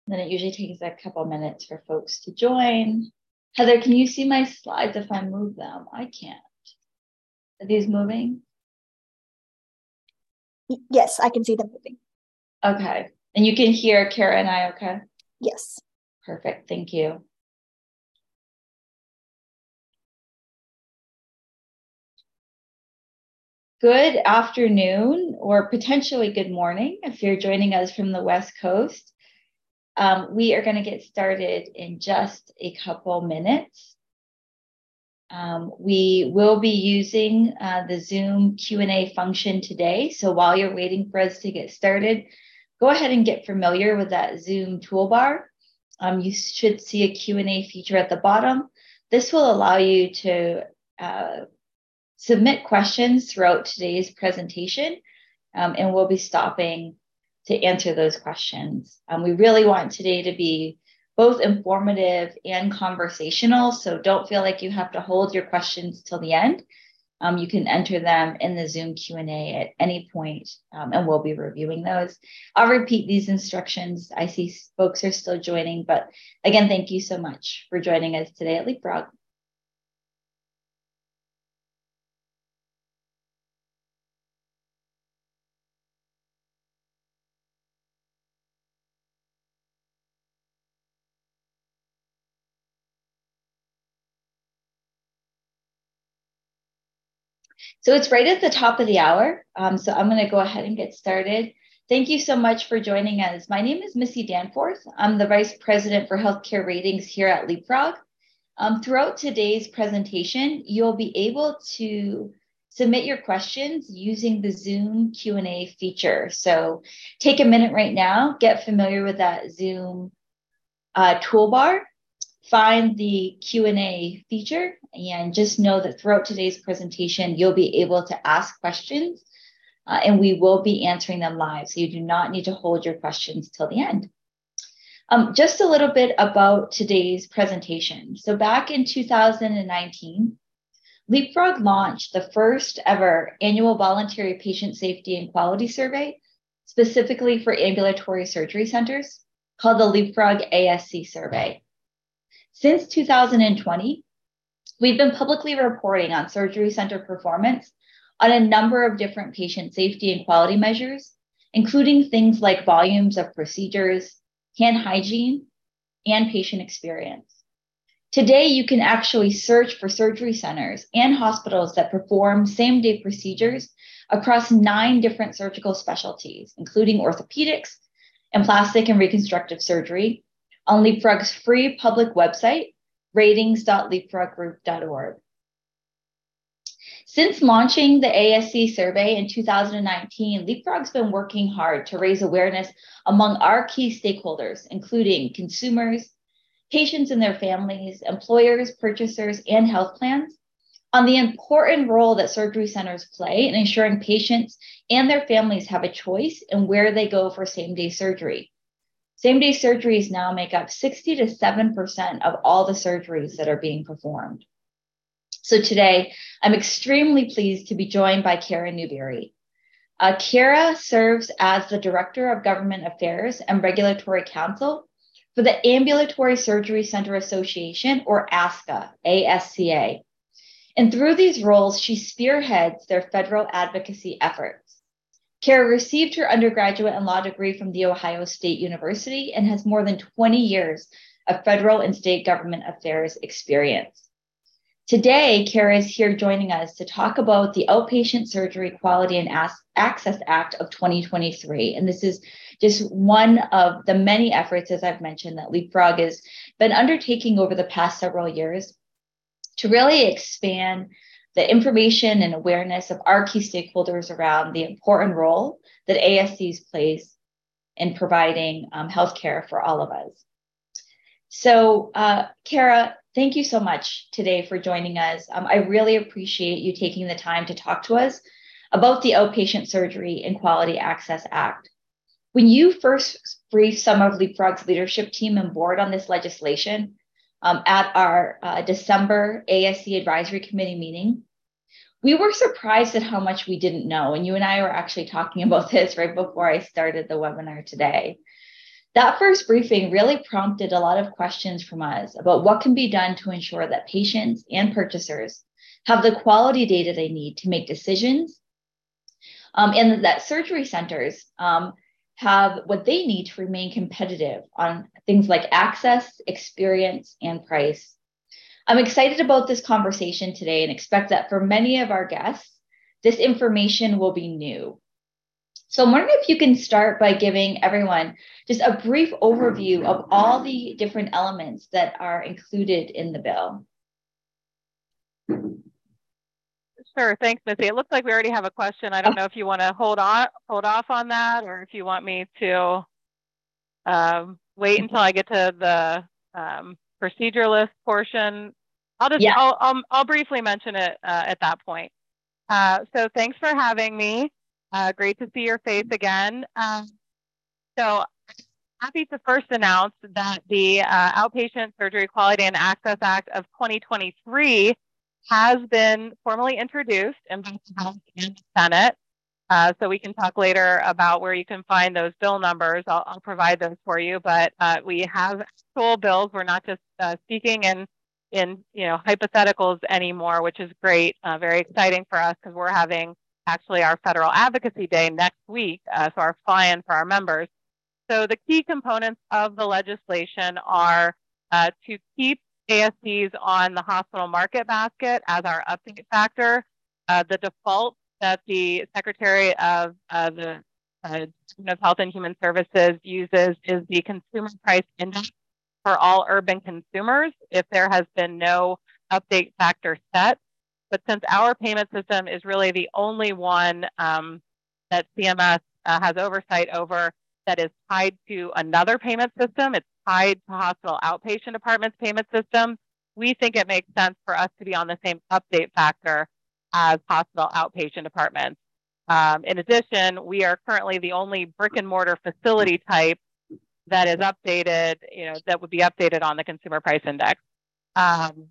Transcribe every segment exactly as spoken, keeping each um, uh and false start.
then it usually takes a couple minutes for folks to join. Heather, can you see my slides if I move them? I can't. Are these moving? Yes, I can see them moving. Okay. And you can hear Kara and I okay? Yes. Perfect. Thank you. Good afternoon, or potentially good morning if you're joining us from the West Coast. Um, we are going to get started in just a couple minutes. Um, we will be using uh, the Zoom Q and A function today. So while you're waiting for us to get started, go ahead and get familiar with that Zoom toolbar. Um, you should see a Q and A feature at the bottom. This will allow you to uh, submit questions throughout today's presentation, um, and we'll be stopping to answer those questions. Um, we really want today to be both informative and conversational, so don't feel like you have to hold your questions till the end. Um, you can enter them in the Zoom Q and A at any point, um, and we'll be reviewing those. I'll repeat these instructions. I see folks are still joining, but again, thank you so much for joining us today at Leapfrog. So it's right at the top of the hour. Um, so I'm going to go ahead and get started. Thank you so much for joining us. My name is Missy Danforth. I'm the Vice President for Healthcare Ratings here at Leapfrog. Um, throughout today's presentation, you'll be able to submit your questions using the Zoom Q and A feature. So take a minute right now, get familiar with that Zoom uh, toolbar. Find the Q and A feature, and just know that throughout today's presentation, you'll be able to ask questions, uh, and we will be answering them live. So you do not need to hold your questions till the end. Um, just a little bit about today's presentation. So back in two thousand nineteen, Leapfrog launched the first ever annual voluntary patient safety and quality survey, specifically for ambulatory surgery centers, called the Leapfrog A S C survey. Since two thousand twenty, we've been publicly reporting on surgery center performance on a number of different patient safety and quality measures, including things like volumes of procedures, hand hygiene, and patient experience. Today, you can actually search for surgery centers and hospitals that perform same-day procedures across nine different surgical specialties, including orthopedics and plastic and reconstructive surgery, on Leapfrog's free public website, ratings dot leapfrog group dot org. Since launching the A S C survey in two thousand nineteen, Leapfrog's been working hard to raise awareness among our key stakeholders, including consumers, patients and their families, employers, purchasers, and health plans, on the important role that surgery centers play in ensuring patients and their families have a choice in where they go for same-day surgery. Same-day surgeries now make up sixty to seven percent of all the surgeries that are being performed. So today, I'm extremely pleased to be joined by Kara Newberry. Uh, Kara serves as the Director of Government Affairs and Regulatory Counsel for the Ambulatory Surgery Center Association, or ASCA, A S C A. And through these roles, she spearheads their federal advocacy efforts. Kara received her undergraduate and law degree from The Ohio State University and has more than twenty years of federal and state government affairs experience. Today, Kara is here joining us to talk about the Outpatient Surgery Quality and Access Act of twenty twenty-three. And this is just one of the many efforts, as I've mentioned, that Leapfrog has been undertaking over the past several years to really expand the information and awareness of our key stakeholders around the important role that A S Cs plays in providing um, healthcare for all of us. So, uh, Kara, thank you so much today for joining us. Um, I really appreciate you taking the time to talk to us about the Outpatient Surgery and Quality Access Act. When you first briefed some of Leapfrog's leadership team and board on this legislation um, at our uh, December A S C Advisory Committee meeting, we were surprised at how much we didn't know. And you and I were actually talking about this right before I started the webinar today. That first briefing really prompted a lot of questions from us about what can be done to ensure that patients and purchasers have the quality data they need to make decisions, um, and that surgery centers um, have what they need to remain competitive on things like access, experience, and price. I'm excited about this conversation today and expect that for many of our guests, this information will be new. So I'm wondering if you can start by giving everyone just a brief overview of all the different elements that are included in the bill. Sure, thanks, Missy. It looks like we already have a question. I don't know if you want to hold on, hold off on that, or if you want me to um, wait until I get to the um, procedure list portion. I'll just, yeah. I'll, I'll, I'll briefly mention it uh, at that point. Uh, so thanks for having me. Uh, great to see your face again. Um, so happy to first announce that the uh, Outpatient Surgery Quality and Access Act of twenty twenty-three has been formally introduced in both the House and the Senate. Uh, so we can talk later about where you can find those bill numbers. I'll, I'll provide those for you, but uh, we have actual bills. We're not just uh, speaking in, in you know, hypotheticals anymore, which is great, uh, very exciting for us because we're having actually our Federal Advocacy Day next week, uh, so our fly-in for our members. So the key components of the legislation are uh, to keep A S Cs on the hospital market basket as our update factor. Uh, the default that the Secretary of uh, the uh, Department of Health and Human Services uses is the Consumer Price Index for all urban consumers if there has been no update factor set. But since our payment system is really the only one um, that C M S uh, has oversight over that is tied to another payment system, it's tied to hospital outpatient department's payment system, we think it makes sense for us to be on the same update factor as hospital outpatient departments. Um, in addition, we are currently the only brick and mortar facility type that is updated, you know, that would be updated on the Consumer Price Index. Um,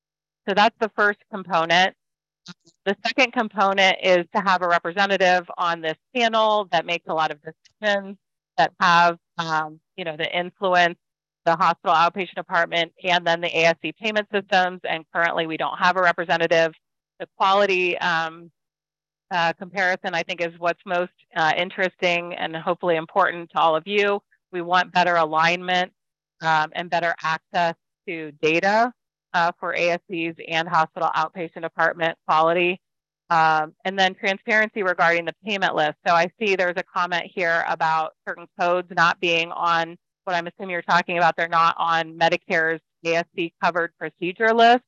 so that's the first component. The second component is to have a representative on this panel that makes a lot of decisions that have, um, you know, the influence the hospital outpatient department and then the A S C payment systems. And currently we don't have a representative. The quality um, uh, comparison, I think, is what's most uh, interesting and hopefully important to all of you. We want better alignment um, and better access to data uh, for A S Cs and hospital outpatient department quality. Um, and then transparency regarding the payment list. So I see there's a comment here about certain codes not being on what I'm assuming you're talking about. They're not on Medicare's A S C covered procedure list.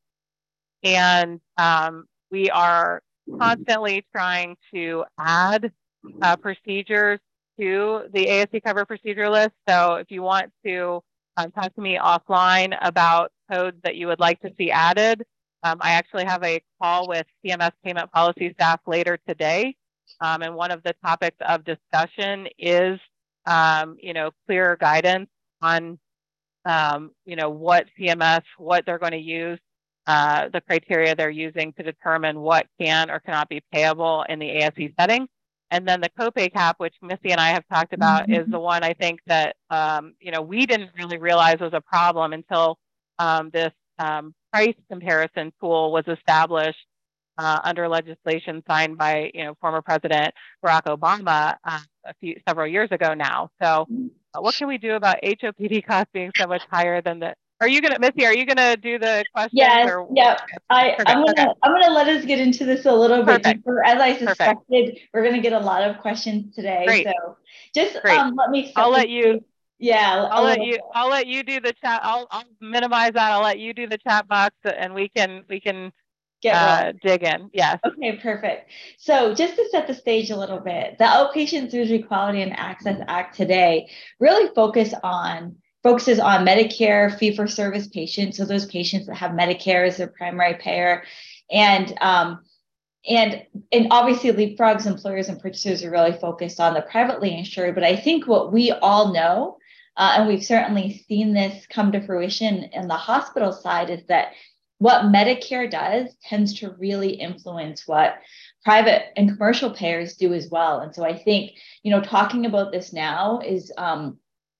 And um, we are constantly trying to add uh, procedures to the A S C covered procedure list. So if you want to um, talk to me offline about codes that you would like to see added, um, I actually have a call with C M S payment policy staff later today. Um, and one of the topics of discussion is, um, you know, clearer guidance on, um, you know, what C M S, what they're going to use, uh, the criteria they're using to determine what can or cannot be payable in the A S C setting. And then the copay cap, which Missy and I have talked about, mm-hmm. is the one I think that, um, you know, we didn't really realize was a problem until um, this um, price comparison tool was established uh, under legislation signed by, you know, former President Barack Obama uh, a few several years ago now. So uh, what can we do about H O P D costs being so much higher than the, are you going to, Missy, are you going to do the questions? Yes, or, yeah. I, Perfect. I'm going to, okay. I'm going to let us get into this a little bit Perfect. deeper. As I suspected, Perfect. we're going to get a lot of questions today. Great. So just Great. um, let me, I'll let you, yeah, I'll let you, bit. I'll let you do the chat. I'll, I'll minimize that. I'll let you do the chat box and we can, we can Get uh, dig in. Yes. Okay, perfect. So just to set the stage a little bit, the Outpatient Surgery Quality and Access Act today really focus on focuses on Medicare fee-for-service patients, so those patients that have Medicare as their primary payer, and um, and and obviously Leapfrog's employers and purchasers are really focused on the privately insured. But I think what we all know, uh, and we've certainly seen this come to fruition in the hospital side, is that what Medicare does tends to really influence what private and commercial payers do as well. And so I think, you know, talking about this now is um,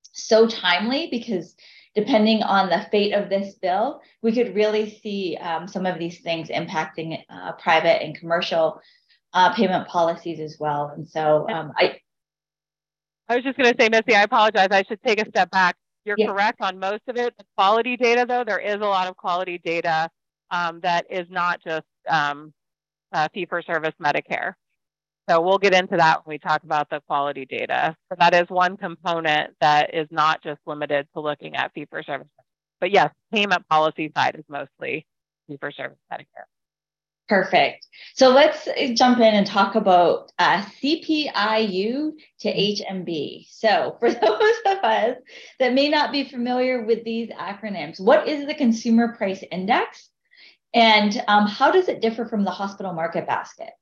so timely, because depending on the fate of this bill, we could really see um, some of these things impacting uh, private and commercial uh, payment policies as well. And so um, I, I was just going to say, Missy, I apologize. I should take a step back. You're yeah. correct on most of it. The quality data, though, there is a lot of quality data um, that is not just um, uh, fee-for-service Medicare. So we'll get into that when we talk about the quality data. So that is one component that is not just limited to looking at fee-for-service. But yes, payment policy side is mostly fee-for-service Medicare. Perfect. So let's jump in and talk about uh, C P I U to H M B. So for those of us that may not be familiar with these acronyms, what is the Consumer Price Index? And um, how does it differ from the hospital market basket?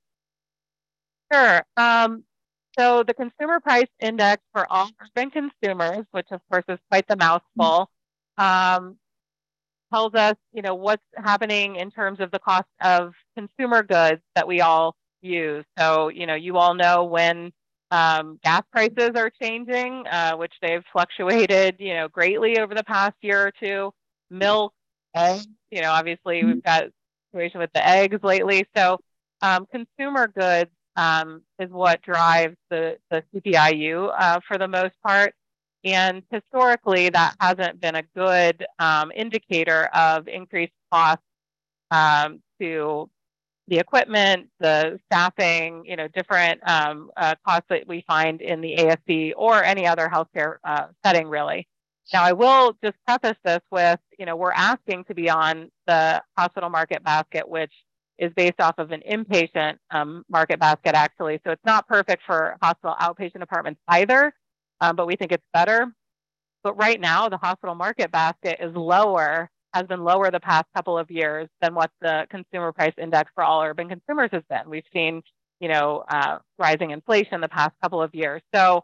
Sure. Um, so the Consumer Price Index for all urban consumers, which of course is quite the mouthful, um, tells us, you know, what's happening in terms of the cost of consumer goods that we all use. So, you know, you all know when um, gas prices are changing, uh, which they've fluctuated, you know, greatly over the past year or two. Milk, eggs, you know, obviously we've got a situation with the eggs lately. So um, consumer goods um, is what drives the, the C P I U uh, for the most part. And historically, that hasn't been a good um, indicator of increased costs um, to the equipment, the staffing, you know, different um, uh, costs that we find in the A S C or any other healthcare uh, setting, really. Now, I will just preface this with, you know, we're asking to be on the hospital market basket, which is based off of an inpatient um, market basket, actually. So it's not perfect for hospital outpatient departments either. Um, but we think it's better. But right now, the hospital market basket is lower, has been lower the past couple of years than what the Consumer Price Index for all urban consumers has been. We've seen, you know, uh, rising inflation the past couple of years. So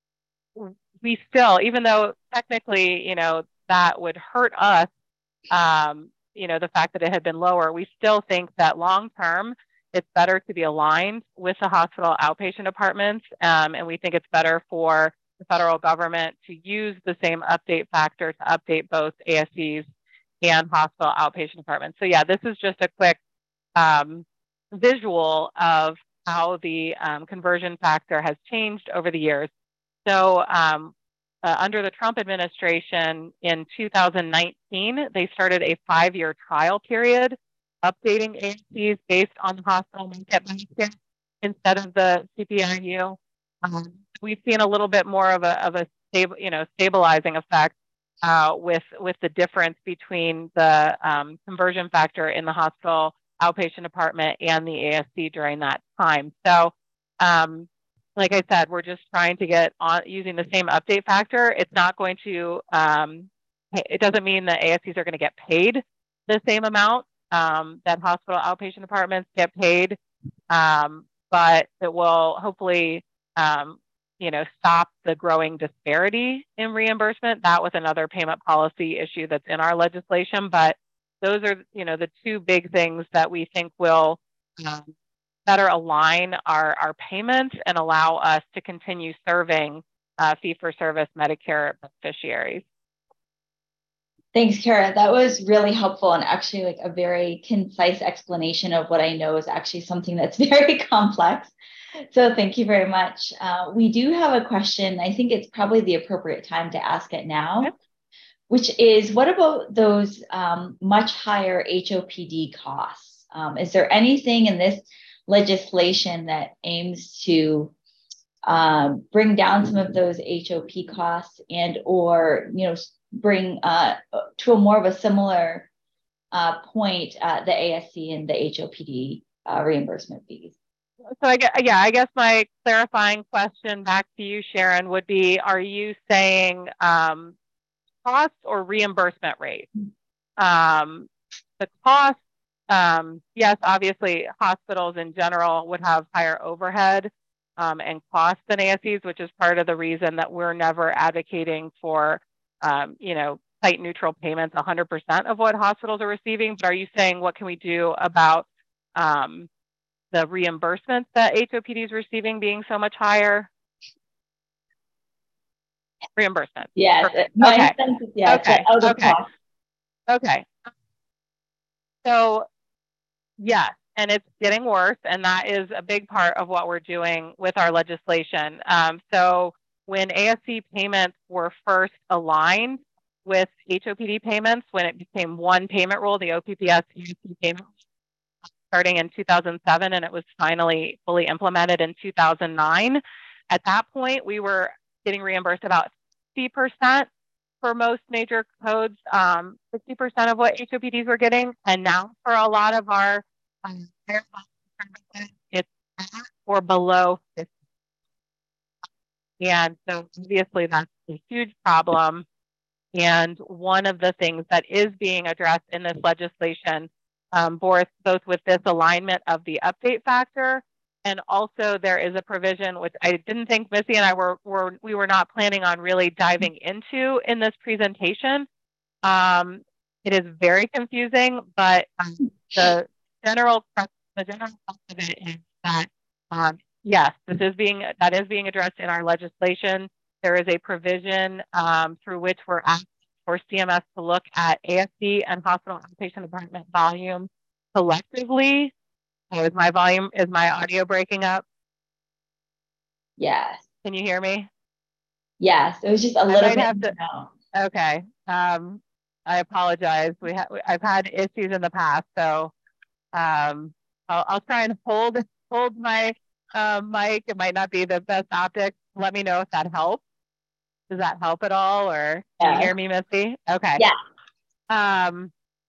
we still, even though technically, you know, that would hurt us, um, you know, the fact that it had been lower, we still think that long term, it's better to be aligned with the hospital outpatient departments. Um, and we think it's better for the federal government to use the same update factor to update both A S Cs and hospital outpatient departments. So yeah, this is just a quick um, visual of how the um, conversion factor has changed over the years. So um, uh, under the Trump administration in two thousand nineteen, they started a five-year trial period updating A S Cs based on the hospital market basket instead of the C P I U. Um, we've seen a little bit more of a of a stable, you know, stabilizing effect uh, with with the difference between the um, conversion factor in the hospital outpatient department and the A S C during that time. So, um, like I said, we're just trying to get on using the same update factor. It's not going to. Um, it doesn't mean that A S Cs are going to get paid the same amount um, that hospital outpatient departments get paid, um, but it will hopefully, um, you know, stop the growing disparity in reimbursement. That was another payment policy issue that's in our legislation, but those are, you know, the two big things that we think will um, better align our, our payments and allow us to continue serving uh, fee-for-service Medicare beneficiaries. Thanks, Kara. That was really helpful and actually like a very concise explanation of what I know is actually something that's very complex. So thank you very much. Uh, we do have a question. I think it's probably the appropriate time to ask it now, okay. Which is, what about those um, much higher H O P D costs? Um, is there anything in this legislation that aims to um, bring down some of those H O P costs and or, you know, bring uh, to a more of a similar uh, point uh, the A S C and the H O P D uh, reimbursement fees? So I guess, yeah, I guess my clarifying question back to you, Sharon, would be, are you saying um, cost or reimbursement rate? Um, the cost, um, yes, obviously hospitals in general would have higher overhead um, and costs than A S Cs, which is part of the reason that we're never advocating for Um, you know, site neutral payments, one hundred percent of what hospitals are receiving. But are you saying what can we do about um, the reimbursements that H O P D is receiving being so much higher? Reimbursement. Yes. Perfect. My Okay. sense is, yeah, it's Okay. out of Okay. pocket. Okay. So, yes, and it's getting worse, and that is a big part of what we're doing with our legislation. Um, so when A S C payments were first aligned with H O P D payments, when it became one payment rule, the O P P S A S C payment starting in two thousand seven, and it was finally fully implemented in two thousand nine. At that point, we were getting reimbursed about fifty percent for most major codes, um, sixty percent of what H O P Ds were getting. And now for a lot of our um, it's at or below fifty. And so obviously that's a huge problem. And one of the things that is being addressed in this legislation, um, both, both with this alignment of the update factor, and also there is a provision which I didn't think Missy and I were, were we were not planning on really diving into in this presentation. Um, it is very confusing, but um, the general the general of it is that um, yes, this is being that is being addressed in our legislation. There is a provision um, through which we're asking for C M S to look at A S C and hospital outpatient department volume collectively. Oh, is my volume, is my audio breaking up? Yes. Can you hear me? Yes. It was just a I little might bit. have to. No. Okay. Um, I apologize. We have I've had issues in the past, so um, I'll, I'll try and hold hold my uh, mic. It might not be the best optics. Let me know if that helps. Does that help at all, or can you Yes. hear me, Missy? Okay. Yeah. Um,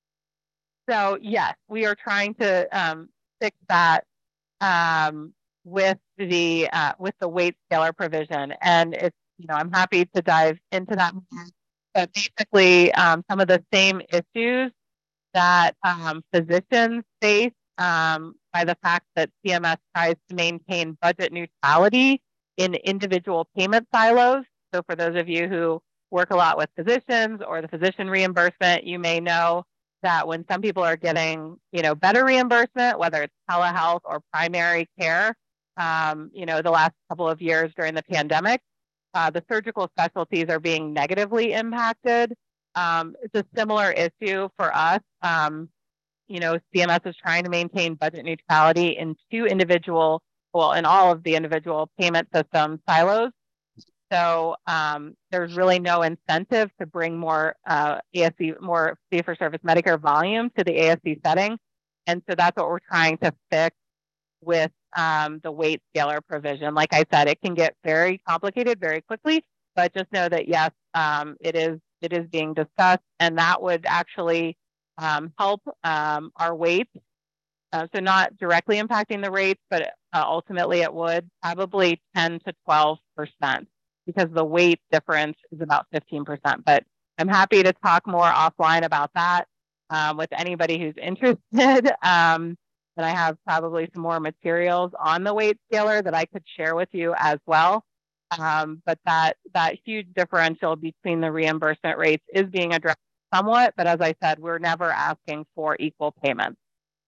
so yes, we are trying to um, fix that um, with the uh, with the weight scaler provision, and it's you know I'm happy to dive into that more. But basically, um, some of the same issues that um, physicians face um, by the fact that C M S tries to maintain budget neutrality in individual payment silos. So for those of you who work a lot with physicians or the physician reimbursement, you may know that when some people are getting, you know, better reimbursement, whether it's telehealth or primary care, um, you know, the last couple of years during the pandemic, uh, the surgical specialties are being negatively impacted. Um, it's a similar issue for us. Um, you know, C M S is trying to maintain budget neutrality in two individual, well, in all of the individual payment system silos. So um, there's really no incentive to bring more uh, A S C, more fee-for-service Medicare volume to the A S C setting. And so that's what we're trying to fix with um, the weight scaler provision. Like I said, it can get very complicated very quickly, but just know that yes, um, it is it is being discussed, and that would actually um, help um, our weights. Uh, so not directly impacting the rates, but uh, ultimately it would probably ten to twelve percent because the weight difference is about fifteen percent. But I'm happy to talk more offline about that um, with anybody who's interested. Um, and I have probably some more materials on the weight scaler that I could share with you as well. Um, but that that huge differential between the reimbursement rates is being addressed somewhat. But as I said, we're never asking for equal payments.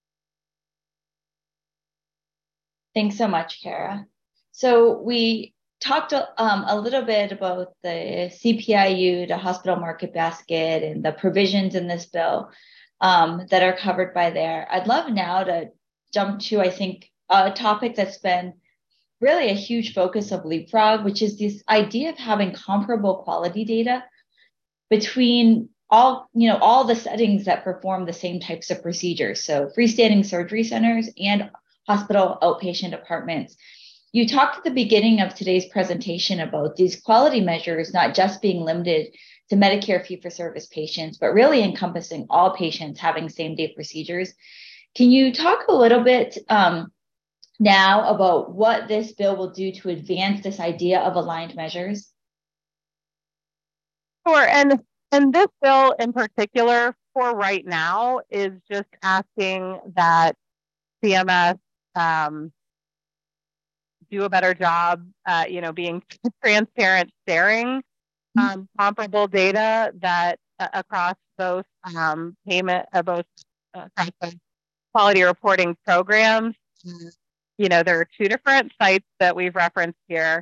Thanks so much, Kara. So we talked um, a little bit about the C P I U, the hospital market basket, and the provisions in this bill um, that are covered by there. I'd love now to jump to, I think, a topic that's been really a huge focus of Leapfrog, which is this idea of having comparable quality data between all, you know, all the settings that perform the same types of procedures. So freestanding surgery centers and hospital outpatient departments. You talked at the beginning of today's presentation about these quality measures not just being limited to Medicare fee-for-service patients, but really encompassing all patients having same-day procedures. Can you talk a little bit um, now about what this bill will do to advance this idea of aligned measures? Sure, and and this bill in particular for right now is just asking that C M S um, do a better job, uh, you know, being transparent, sharing um, comparable data that uh, across both um, payment, uh, both uh, across both quality reporting programs. You know, there are two different sites that we've referenced here.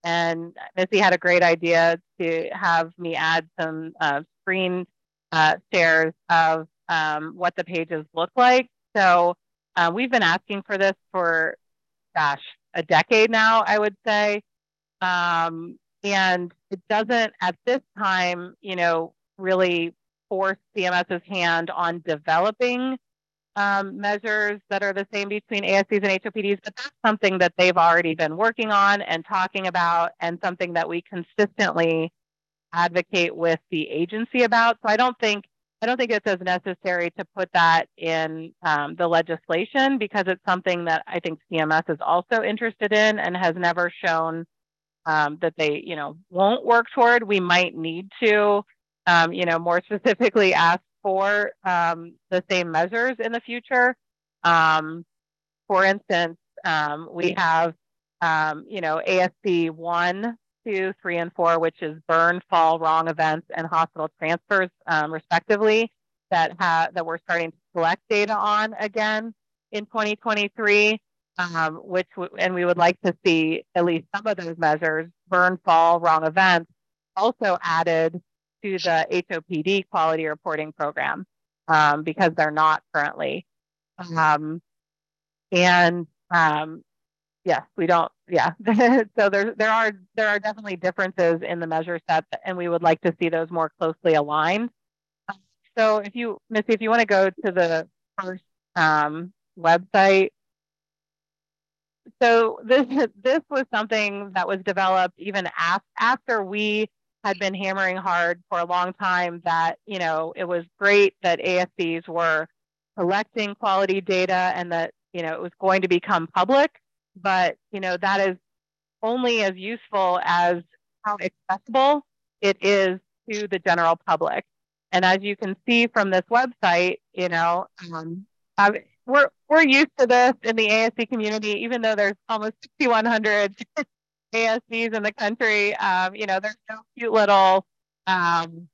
and Missy had a great idea to have me add some uh, screen uh, shares of um, what the pages look like. So uh, we've been asking for this for, gosh, a decade now, I would say. Um, and it doesn't, at this time, you know, really force CMS's hand on developing um, measures that are the same between A S Cs and H O P Ds, but that's something that they've already been working on and talking about, and something that we consistently advocate with the agency about. So I don't think I don't think it's as necessary to put that in um, the legislation, because it's something that I think C M S is also interested in and has never shown um, that they, you know, won't work toward. We might need to, um, you know, more specifically ask for um, the same measures in the future. Um, for instance, um, we have, um, you know, A S C one, two, three, and four, which is burn, fall, wrong events, and hospital transfers, um, respectively, that ha- that we're starting to collect data on again in twenty twenty-three, um, which w- and we would like to see at least some of those measures, burn, fall, wrong events, also added to the H O P D quality reporting program, um, because they're not currently. Um, and um, yes, we don't. Yeah, so there there are there are definitely differences in the measure set, and we would like to see those more closely aligned. So if you, Missy, if you want to go to the first um, website. So this this was something that was developed even af- after we had been hammering hard for a long time that, you know, it was great that A S Cs were collecting quality data and that, you know, it was going to become public, but, you know, that is only as useful as how accessible it is to the general public. And as you can see from this website, you know, um, I, we're we're used to this in the A S C community, even though there's almost sixty-one hundred A S Cs in the country. Um, you know, there's no cute little um,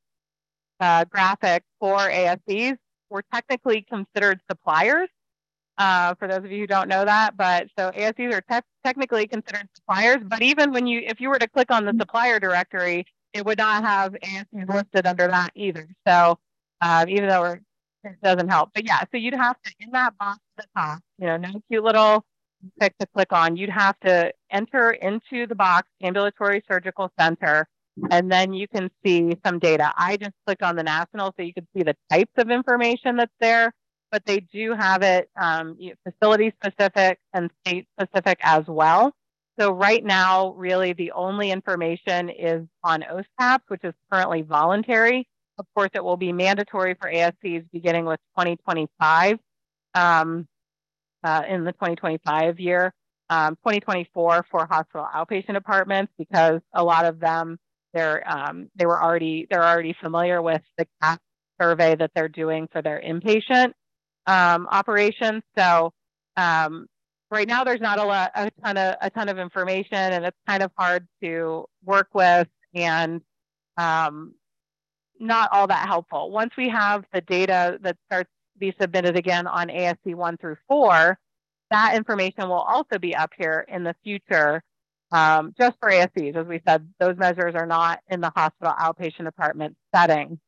uh, graphic for A S Cs. We're technically considered suppliers. Uh, for those of you who don't know that, but so A S Cs are te- technically considered suppliers. But even when you, if you were to click on the supplier directory, it would not have A S Cs listed under that either. So uh, even though we're, it doesn't help, but yeah, so you'd have to, in that box at the top, you know, no cute little pick to click on, you'd have to enter into the box ambulatory surgical center, and then you can see some data. I just clicked on the national so you could see the types of information that's there, but they do have it um, facility specific and state specific as well. So right now, really the only information is on O S P A Ps, which is currently voluntary. Of course, it will be mandatory for A S Cs beginning with twenty twenty-five, um, uh, in the twenty twenty-five year, um, twenty twenty-four for hospital outpatient departments, because a lot of them, they're um, they were already they're already familiar with the C A P survey that they're doing for their inpatient um, operations. So um, right now, there's not a lot, a ton of a ton of information, and it's kind of hard to work with, and um, not all that helpful. Once we have the data that starts to be submitted again on A S C one through four, that information will also be up here in the future, um, just for A S Cs. As we said, those measures are not in the hospital outpatient department setting.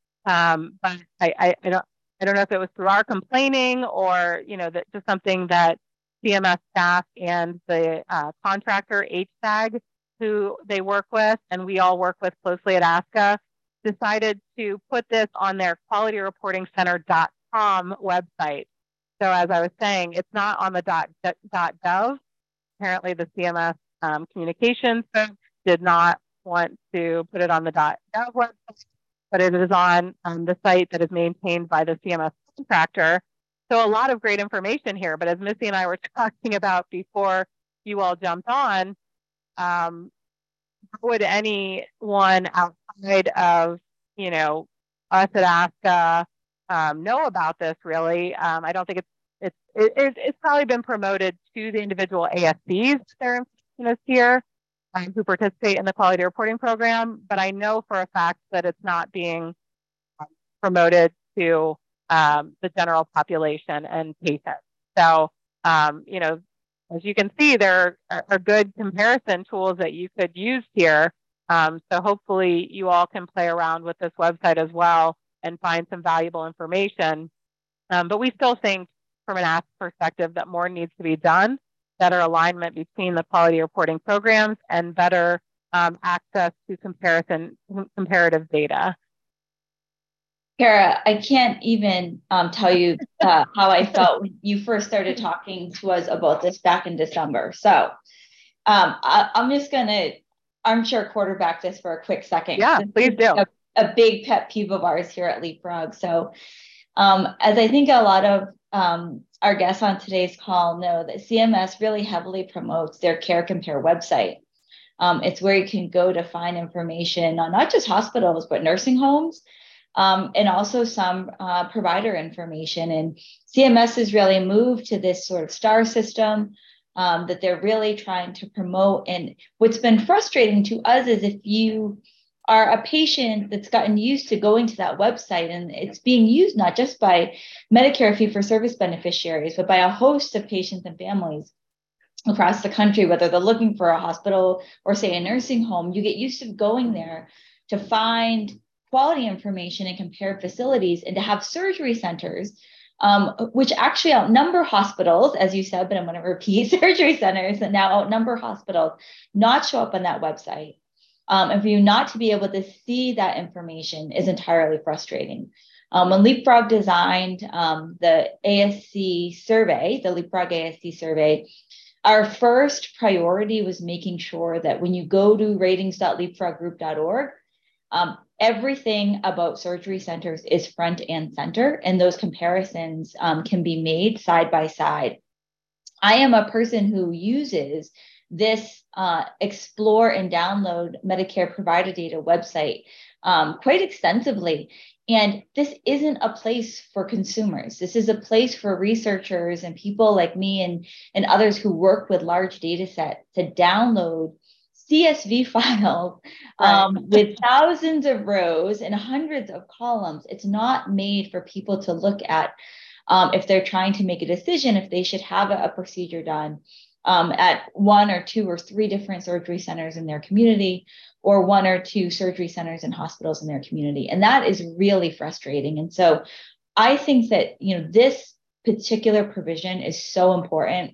Um, but I, I, I don't I don't know if it was through our complaining or, you know, that just something that C M S staff and the uh, contractor H S A G, who they work with and we all work with closely at ASCA, decided to put this on their quality reporting center dot com website. So as I was saying, it's not on the dot, dot gov. Apparently the C M S um, communications folks did not want to put it on the dot gov website, but it is on um, the site that is maintained by the C M S contractor. So a lot of great information here, but as Missy and I were talking about before you all jumped on, um, how would anyone outside of, you know, us at ASCA um, know about this really? Um, I don't think it's, it's, it, it's probably been promoted to the individual A S Cs, their information is here, um, who participate in the quality reporting program, but I know for a fact that it's not being promoted to um, the general population and patients. So, um, you know, as you can see, there are, are good comparison tools that you could use here. Um, so hopefully you all can play around with this website as well and find some valuable information. Um, but we still think from an ask perspective that more needs to be done, better alignment between the quality reporting programs and better um, access to comparison comparative data. Kara, I can't even um, tell you uh, how I felt when you first started talking to us about this back in December. So um, I, I'm just going to armchair quarterback this for a quick second. Yeah, please do. A, a big pet peeve of ours here at Leapfrog. So um, as I think a lot of um, our guests on today's call know, that C M S really heavily promotes their Care Compare website. Um, it's where you can go to find information on not just hospitals, but nursing homes, um, and also some uh, provider information. And C M S has really moved to this sort of star system um, that they're really trying to promote. And what's been frustrating to us is if you are a patient that's gotten used to going to that website, and it's being used not just by Medicare fee-for-service beneficiaries, but by a host of patients and families across the country, whether they're looking for a hospital or say a nursing home, you get used to going there to find quality information and compare facilities, and to have surgery centers, um, which actually outnumber hospitals, as you said, but I'm going to repeat, surgery centers that now outnumber hospitals, not show up on that website. Um, and for you not to be able to see that information is entirely frustrating. Um, when Leapfrog designed um, the A S C survey, the Leapfrog A S C survey, our first priority was making sure that when you go to ratings dot leapfrog group dot org, um, everything about surgery centers is front and center, and those comparisons um, can be made side by side. I am a person who uses this uh, explore and download Medicare provider data website um, quite extensively. And this isn't a place for consumers. This is a place for researchers and people like me and, and others who work with large data sets to download C S V files um, right. with thousands of rows and hundreds of columns. It's not made for people to look at um, if they're trying to make a decision if they should have a, a procedure done um, at one or two or three different surgery centers in their community, or one or two surgery centers and hospitals in their community. And that is really frustrating. And so I think that, you know, this particular provision is so important.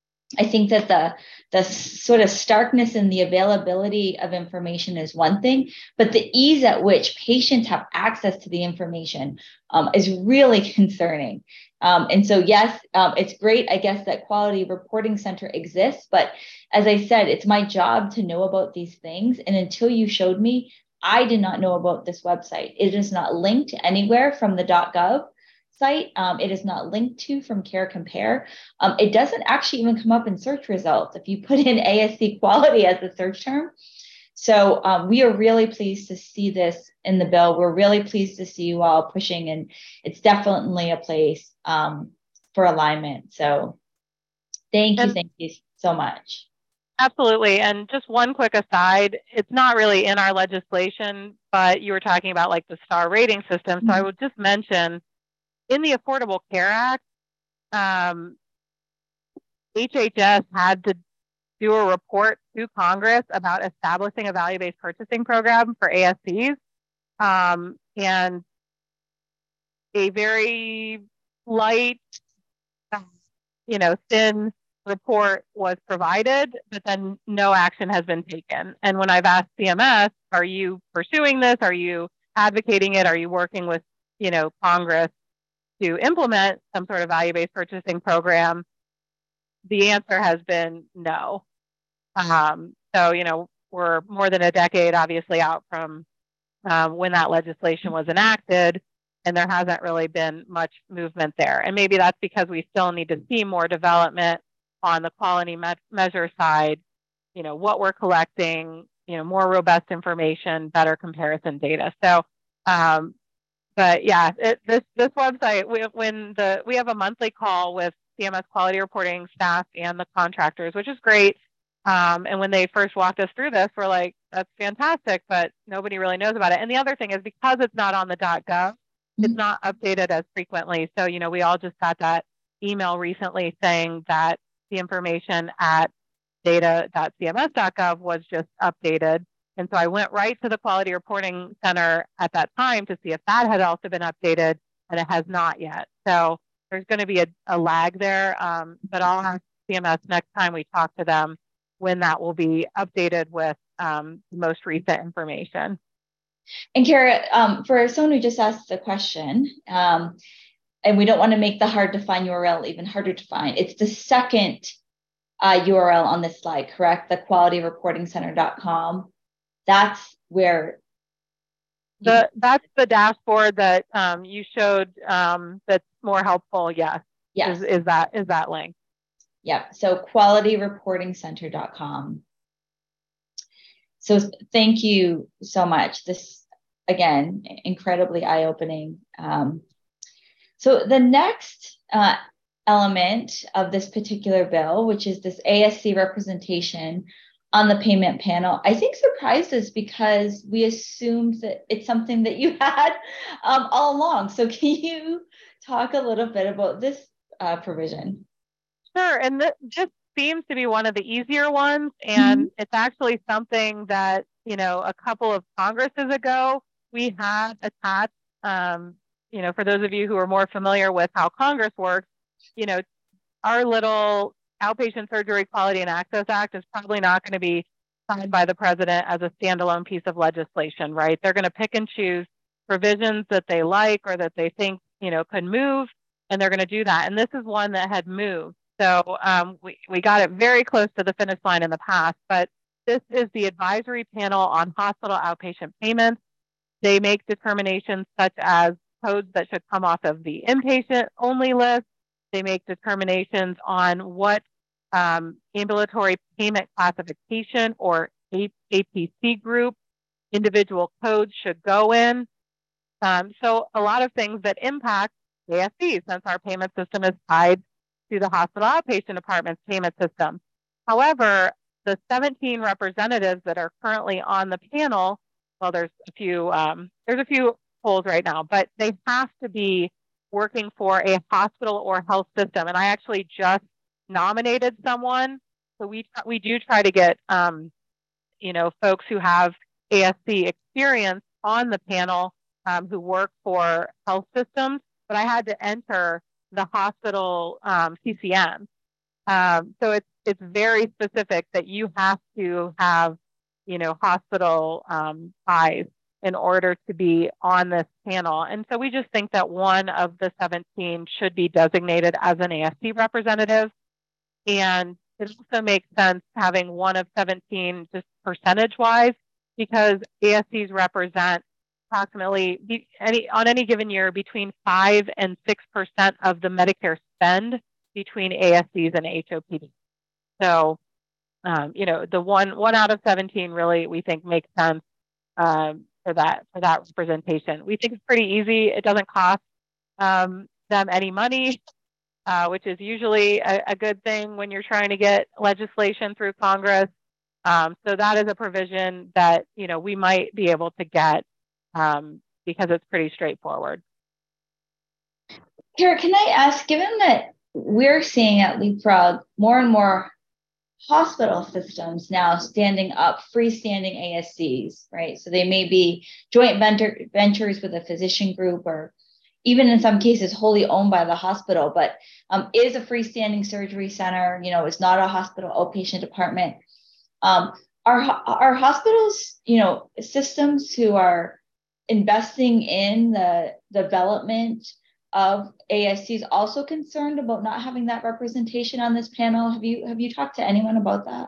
I think that the, the sort of starkness in the availability of information is one thing, but the ease at which patients have access to the information um, is really concerning. Um, and so, yes, um, it's great, I guess, that Quality Reporting Center exists. But as I said, it's my job to know about these things. And until you showed me, I did not know about this website. It is not linked anywhere from the .gov site. Um, it is not linked to from Care Compare. Um, it doesn't actually even come up in search results if you put in A S C quality as the search term. So um, we are really pleased to see this in the bill. We're really pleased to see you all pushing, and it's definitely a place um, for alignment. So thank you, and thank you so much. Absolutely. And just one quick aside, it's not really in our legislation, but you were talking about like the star rating system. Mm-hmm. So I would just mention, in the Affordable Care Act, um, H H S had to do a report to Congress about establishing a value-based purchasing program for A S Cs. Um, and a very light, you know, thin report was provided, but then no action has been taken. And when I've asked C M S, are you pursuing this? Are you advocating it? Are you working with, you know, Congress to implement some sort of value-based purchasing program? The answer has been no. Um, so, you know, we're more than a decade, obviously, out from um, when that legislation was enacted, and there hasn't really been much movement there. And maybe that's because we still need to see more development on the quality me- measure side, you know, what we're collecting, you know, more robust information, better comparison data. So, um, but yeah, it, this this website, we, when the we have a monthly call with C M S quality reporting staff and the contractors, which is great. Um, and when they first walked us through this, we're like, that's fantastic, but nobody really knows about it. And the other thing is, because it's not on the .gov, mm-hmm. it's not updated as frequently. So, you know, we all just got that email recently saying that, the information at data dot c m s dot gov was just updated. And so I went right to the Quality Reporting Center at that time to see if that had also been updated, and it has not yet. So there's going to be a, a lag there, um, but I'll ask C M S next time we talk to them when that will be updated with um, the most recent information. And Kara, um, for someone who just asked the question, um, and we don't want to make the hard to find U R L even harder to find, it's the second uh, U R L on this slide, correct? The quality reporting center dot com. That's where the that's the dashboard that um, you showed um, that's more helpful. Yes. Yes. Is, is that is that link? Yeah. So quality reporting center dot com. So thank you so much. This, again, incredibly eye-opening. Um, so the next uh, element of this particular bill, which is this A S C representation on the payment panel, I think surprised us because we assumed that it's something that you had um, all along. So can you talk a little bit about this uh, provision? Sure. And th this seems to be one of the easier ones. And mm-hmm. it's actually something that, you know, a couple of Congresses ago, we had attached, um, you know, for those of you who are more familiar with how Congress works, you know, our little Outpatient Surgery Quality and Access Act is probably not going to be signed by the president as a standalone piece of legislation, right? They're going to pick and choose provisions that they like or that they think, you know, could move, and they're going to do that. And this is one that had moved. So um, we, we got it very close to the finish line in the past, but this is the advisory panel on hospital outpatient payments. They make determinations such as codes that should come off of the inpatient only list. They make determinations on what um, ambulatory payment classification or A P C group individual codes should go in. Um, so a lot of things that impact A S C, since our payment system is tied to the hospital outpatient department's payment system. However, the seventeen representatives that are currently on the panel, well, there's a few, um, there's a few polls right now, but they have to be working for a hospital or health system. And I actually just nominated someone. So we, we do try to get, um, you know, folks who have A S C experience on the panel um, who work for health systems, but I had to enter the hospital um, C C N. Um, so it's, it's very specific that you have to have, you know, hospital um, ties in order to be on this panel. And so we just think that one of the seventeen should be designated as an A S C representative. And it also makes sense having one of seventeen just percentage-wise, because A S Cs represent approximately any on any given year between five and six percent of the Medicare spend between A S Cs and H O P D. So, um, you know, the one one out of seventeen really we think makes sense um, for that for that representation. We think it's pretty easy. It doesn't cost um, them any money, uh, which is usually a, a good thing when you're trying to get legislation through Congress. Um, so that is a provision that, you know, we might be able to get um, because it's pretty straightforward. Kara, can I ask, given that we're seeing at Leapfrog more and more hospital systems now standing up freestanding A S Cs, right? So they may be joint venture, ventures with a physician group, or even in some cases wholly owned by the hospital, but um, is a freestanding surgery center, you know, it's not a hospital outpatient department. Um, are, are hospitals, you know, systems who are investing in the development of A S Cs also concerned about not having that representation on this panel? Have you have you talked to anyone about that?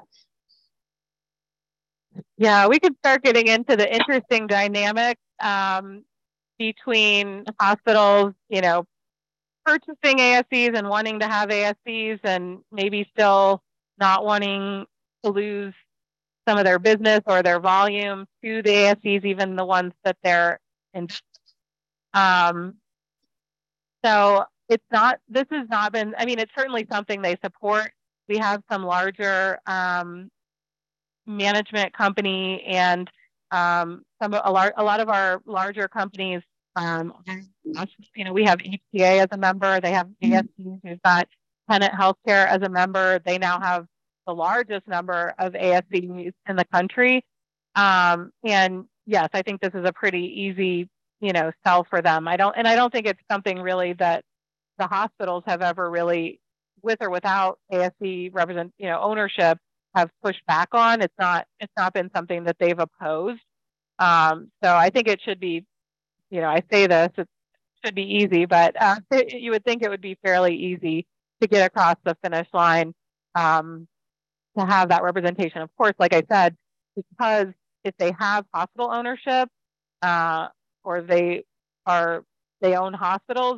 Yeah, we could start getting into the interesting dynamic um, between hospitals, you know, purchasing A S Cs and wanting to have A S Cs, and maybe still not wanting to lose some of their business or their volume to the A S Cs, even the ones that they're in. Um, so it's not, this has not been, I mean, it's certainly something they support. We have some larger um, management company and um, some a, lar- a lot of our larger companies, um, you know, we have H C A as a member. They have A S Cs. We've got Tenet Healthcare as a member. They now have the largest number of A S Cs in the country. Um, and yes, I think this is a pretty easy, you know, sell for them. I don't, and I don't think it's something really that the hospitals have ever really, with or without A S C represent, you know, ownership, have pushed back on. It's not, it's not been something that they've opposed. Um, so I think it should be, you know, I say this, it should be easy, but uh, it, you would think it would be fairly easy to get across the finish line um, to have that representation. Of course, like I said, because if they have hospital ownership uh, or they are, they own hospitals,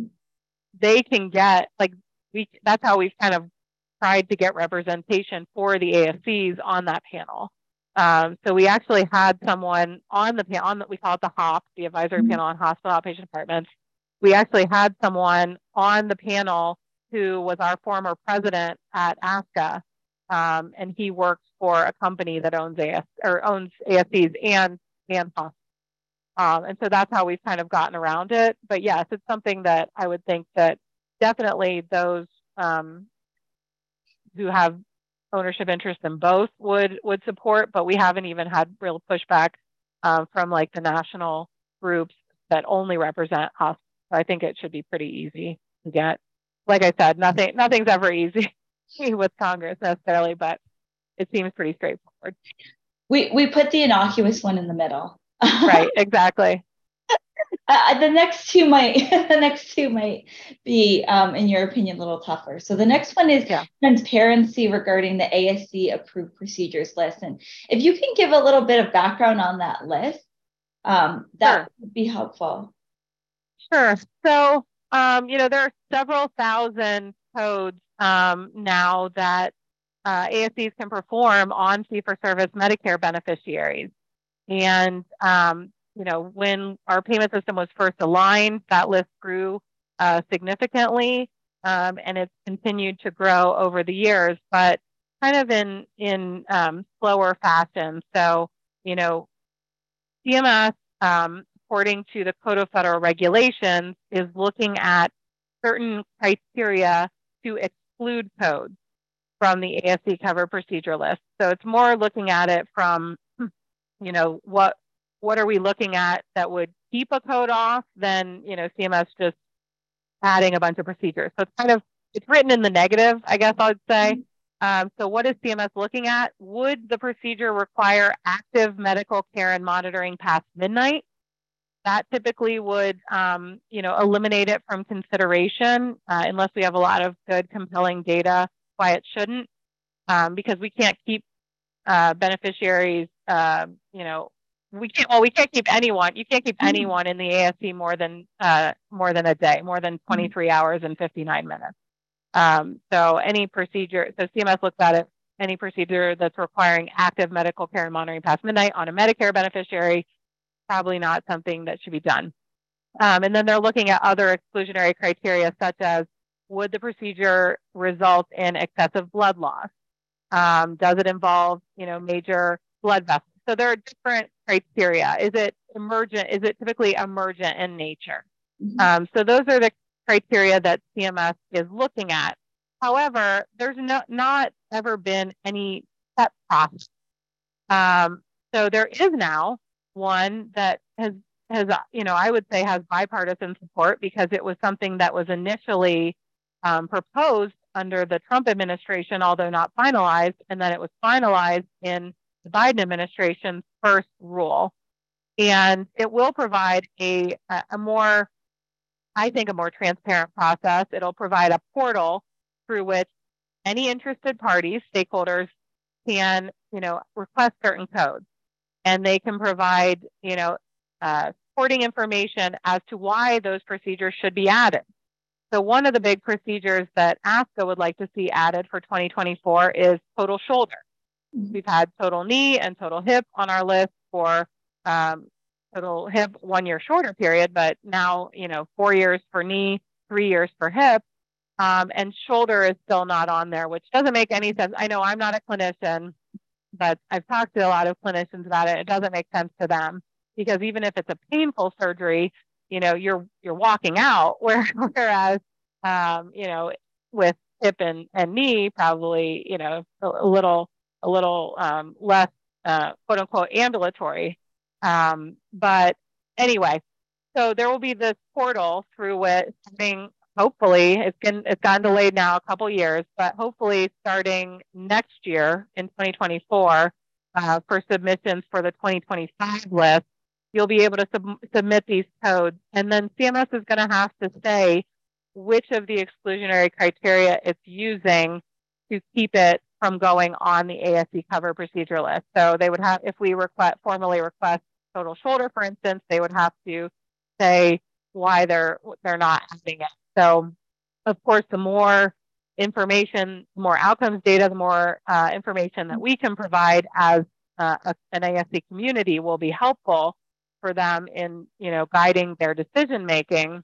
they can get, like, we, that's how we've kind of tried to get representation for the A S Cs on that panel. Um, so we actually had someone on the panel, on the, we call it the HOP, the Advisory mm-hmm. Panel on Hospital Outpatient Departments. We actually had someone on the panel who was our former president at A S C A, um, and he works for a company that owns A S or owns A S Cs and and hospitals. Um, and so that's how we've kind of gotten around it. But yes, it's something that I would think that definitely those um, who have ownership interest in both would would support, but we haven't even had real pushback uh, from like the national groups that only represent hospitals. So I think it should be pretty easy to get. Like I said, nothing nothing's ever easy with Congress necessarily, but it seems pretty straightforward. We we put the innocuous one in the middle. Right, exactly. Uh, the next two might the next two might be, um, in your opinion, a little tougher. So the next one is yeah. transparency regarding the A S C approved procedures list. And if you can give a little bit of background on that list, um, that sure. would be helpful. Sure. So, um, you know, there are several thousand codes um, now that uh, A S Cs can perform on fee-for-service Medicare beneficiaries. And um, you know, when our payment system was first aligned, that list grew uh, significantly, um, and it's continued to grow over the years, but kind of in in um, slower fashion. So, you know, C M S, um, according to the Code of Federal Regulations, is looking at certain criteria to exclude codes from the A S C covered procedure list. So it's more looking at it from, you know, what what are we looking at that would keep a code off than, you know, C M S just adding a bunch of procedures. So it's kind of, it's written in the negative, I guess I would say. Um, so what is C M S looking at? Would the procedure require active medical care and monitoring past midnight? That typically would, um, you know, eliminate it from consideration uh, unless we have a lot of good, compelling data why it shouldn't, um, because we can't keep uh, beneficiaries, uh, you know, we can't, well, we can't keep anyone, you can't keep anyone in the A S C more than, uh, more than a day, more than twenty-three hours and fifty-nine minutes. Um, so any procedure, so C M S looks at it, any procedure that's requiring active medical care and monitoring past midnight on a Medicare beneficiary, probably not something that should be done. Um, and then they're looking at other exclusionary criteria, such as, would the procedure result in excessive blood loss? Um, does it involve, you know, major blood vessels? So there are different criteria. Is it emergent? Is it typically emergent in nature? Mm-hmm. Um, so those are the criteria that C M S is looking at. However, there's no, not ever been any set process. Um, so there is now one that has, has, you know, I would say has bipartisan support, because it was something that was initially um, proposed under the Trump administration, although not finalized, and then it was finalized in the Biden administration's first rule. And it will provide a, a more, I think, a more transparent process. It'll provide a portal through which any interested parties, stakeholders, can, you know, request certain codes. And they can provide, you know, uh, supporting information as to why those procedures should be added. So one of the big procedures that A S C A would like to see added for twenty twenty-four is total shoulder. Mm-hmm. We've had total knee and total hip on our list for um, total hip one year shorter period, but now, you know, four years for knee, three years for hip, um, and shoulder is still not on there, which doesn't make any sense. I know I'm not a clinician, but I've talked to a lot of clinicians about it. It doesn't make sense to them, because even if it's a painful surgery, you know, you're you're walking out, where, whereas, um, you know, with hip and, and knee, probably, you know, a, a little, a little um, less, uh, quote unquote, ambulatory. Um, but anyway, so there will be this portal through which, starting, hopefully, it's been, it's gotten delayed now a couple years, but hopefully starting next year in twenty twenty-four, uh, for submissions for the twenty twenty-five list, you'll be able to sub submit these codes. And then C M S is going to have to say which of the exclusionary criteria it's using to keep it from going on the A S C cover procedure list. So they would have, if we request, formally request total shoulder, for instance, they would have to say why they're they're not adding it. So, of course, the more information, the more outcomes data, the more uh, information that we can provide as uh, a, an A S C community will be helpful for them in, you know, guiding their decision making.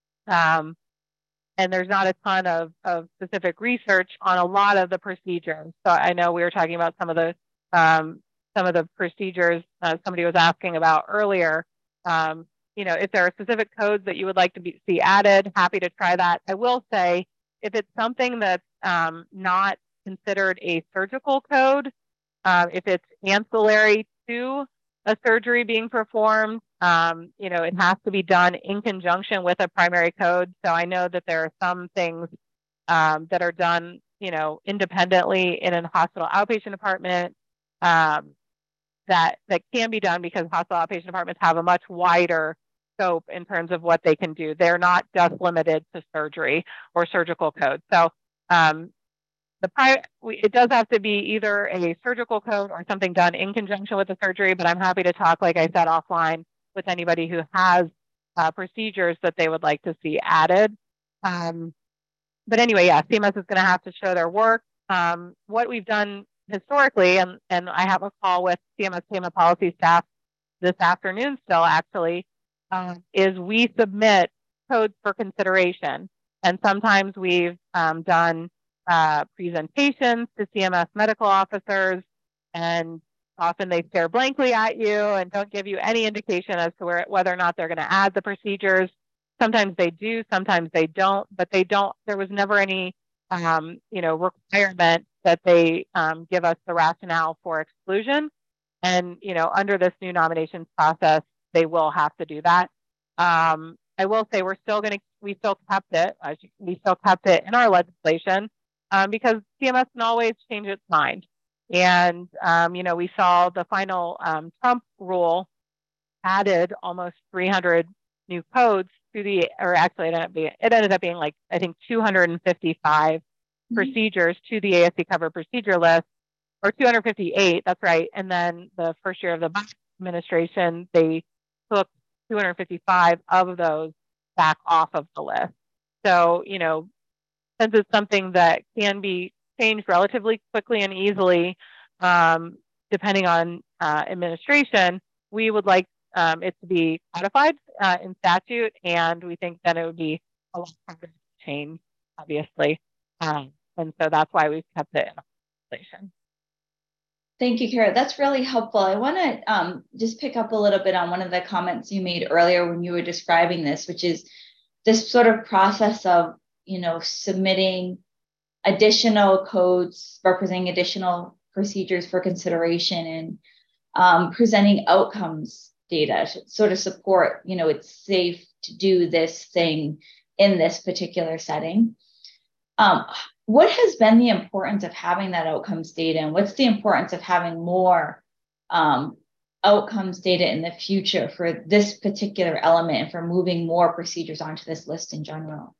Um, and there's not a ton of, of specific research on a lot of the procedures. So I know we were talking about some of the um, some of the procedures uh, somebody was asking about earlier. Um, you know, if there are specific codes that you would like to be, see added, happy to try that. I will say, if it's something that's um, not considered a surgical code, uh, if it's ancillary to a surgery being performed, um, you know, it has to be done in conjunction with a primary code. So I know that there are some things um, that are done, you know, independently in a hospital outpatient department um, that that can be done because hospital outpatient departments have a much wider scope in terms of what they can do. They're not just limited to surgery or surgical codes. So um, the pri it does have to be either a surgical code or something done in conjunction with the surgery, but I'm happy to talk, like I said, offline with anybody who has uh, procedures that they would like to see added. Um, but anyway, yeah, C M S is going to have to show their work. Um, what we've done historically, and, and I have a call with C M S payment policy staff this afternoon still actually, uh, is we submit codes for consideration. And sometimes we've um, done uh, presentations to C M S medical officers, and often they stare blankly at you and don't give you any indication as to where, whether or not they're going to add the procedures. Sometimes they do, sometimes they don't, but they don't, there was never any, um, you know, requirement that they um, give us the rationale for exclusion. And, you know, under this new nominations process, they will have to do that. Um, I will say we're still going to, we still kept it, as you, we still kept it in our legislation um, because C M S can always change its mind. And, um, you know, we saw the final um, Trump rule added almost three hundred new codes to the, or actually it ended up being, it ended up being like, I think two hundred fifty-five mm-hmm. procedures to the A S C cover procedure list, or two hundred fifty-eight, that's right. And then the first year of the Biden administration, they took two hundred fifty-five of those back off of the list. So, you know, since it's something that can be changed relatively quickly and easily, um, depending on uh, administration, we would like um, it to be codified uh, in statute, and we think that it would be a lot harder to change, obviously. Um, and so that's why we've kept it in legislation. Thank you, Kara. That's really helpful. I want to um, just pick up a little bit on one of the comments you made earlier when you were describing this, which is this sort of process of, you know, submitting additional codes representing additional procedures for consideration and um, presenting outcomes data to sort of support, you know, it's safe to do this thing in this particular setting. Um, what has been the importance of having that outcomes data, and what's the importance of having more um, outcomes data in the future for this particular element and for moving more procedures onto this list in general?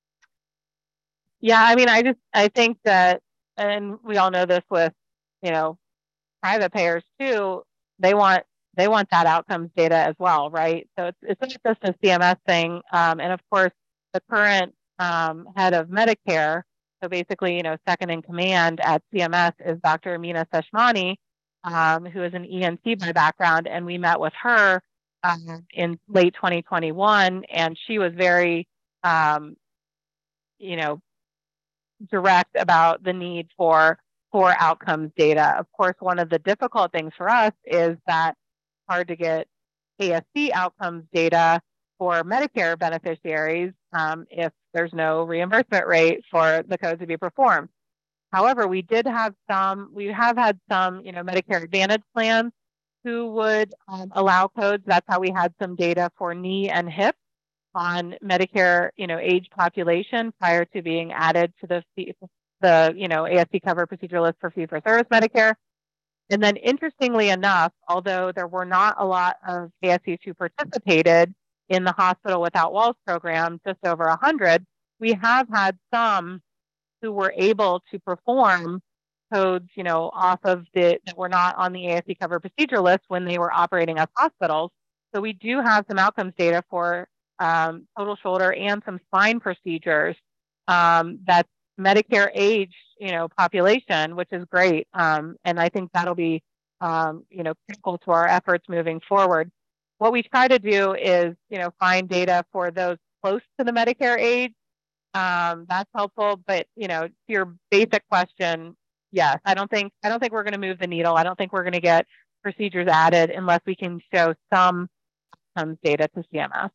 Yeah, I mean, I just, I think that, and we all know this with, you know, private payers too, they want, they want that outcomes data as well, right? So it's, it's not just a C M S thing. Um, and of course, the current um, head of Medicare, so basically, you know, second in command at C M S is Doctor Amina Seshmani, um, who is an E N T by background. And we met with her um, in late twenty twenty-one, and she was very, um, you know, direct about the need for for outcomes data. Of course, one of the difficult things for us is that it's hard to get A S C outcomes data for Medicare beneficiaries um, if there's no reimbursement rate for the code to be performed. However, we did have some, we have had some, you know, Medicare Advantage plans who would um, allow codes. That's how we had some data for knee and hip on Medicare, you know, age population prior to being added to the, the you know, A S C covered procedure list for fee-for-service Medicare. And then interestingly enough, although there were not a lot of A S Cs who participated in the Hospital Without Walls program, just over one hundred, we have had some who were able to perform codes, you know, off of the, that were not on the A S C covered procedure list when they were operating as hospitals. So we do have some outcomes data for um, total shoulder and some spine procedures um, that's Medicare age, you know, population, which is great. Um, and I think that'll be, um, you know, critical to our efforts moving forward. What we try to do is, you know, find data for those close to the Medicare age. Um, that's helpful. But, you know, to your basic question, yes, I don't think, I don't think we're going to move the needle. I don't think we're going to get procedures added unless we can show some outcomes data to C M S.